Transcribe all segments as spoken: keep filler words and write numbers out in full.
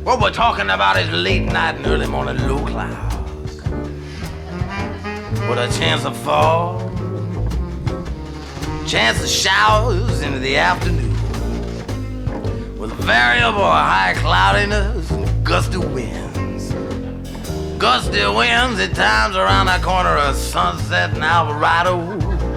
What we're talking about is late night and early morning low clouds with a chance of fall, chance of showers into the afternoon, with variable high cloudiness and gusty winds. Gusty winds at times around the corner of Sunset and Alvarado.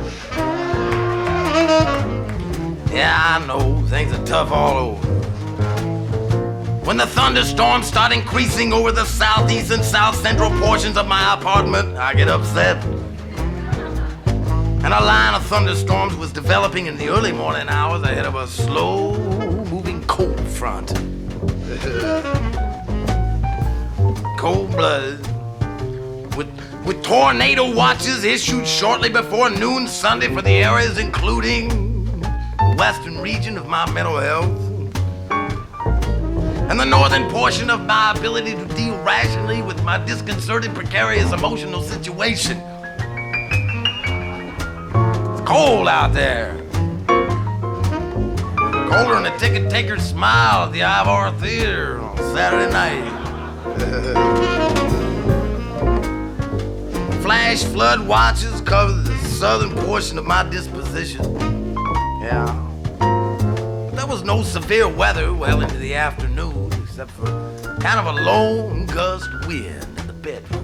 Yeah, I know, things are tough all over. When the thunderstorms start increasing over the southeast and south central portions of my apartment, I get upset. And a line of thunderstorms was developing in the early morning hours ahead of a slow-moving cold front. Cold-blooded. With, with tornado watches issued shortly before noon Sunday for the areas including the western region of my mental health and the northern portion of my ability to deal rationally with my disconcerted, precarious emotional situation. It's cold out there. Colder than a ticket taker's smile at the Ivor Theater on Saturday night. Flash flood watches cover the southern portion of my disposition. Yeah. There was no severe weather well into the afternoon, except for kind of a lone gust wind in the bedroom.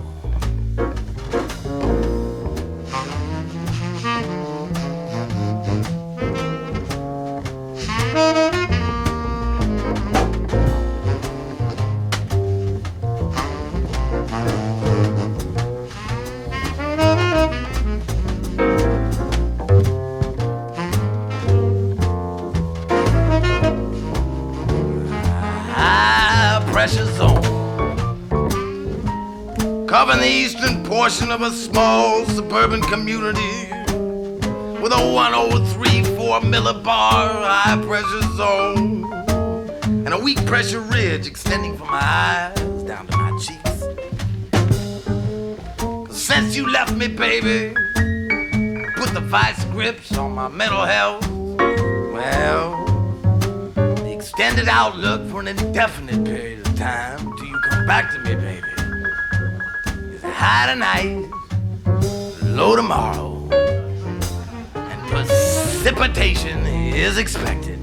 Pressure zone covering the eastern portion of a small suburban community with a one oh three four millibar high pressure zone and a weak pressure ridge extending from my eyes down to my cheeks. 'Cause since you left me, baby, put the vice grips on my mental health. Well, extended outlook for an indefinite period of time till you come back to me, baby. It's high tonight, low tomorrow, and precipitation is expected.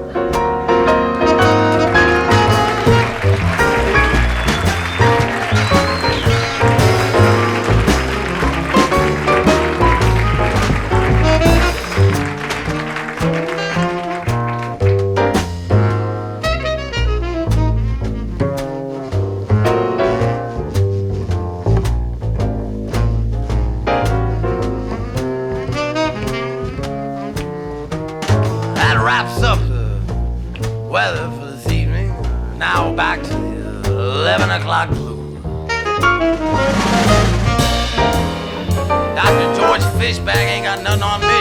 Wraps up the weather for this evening. Now back to the eleven o'clock blues. Doctor George Fishback ain't got nothing on me.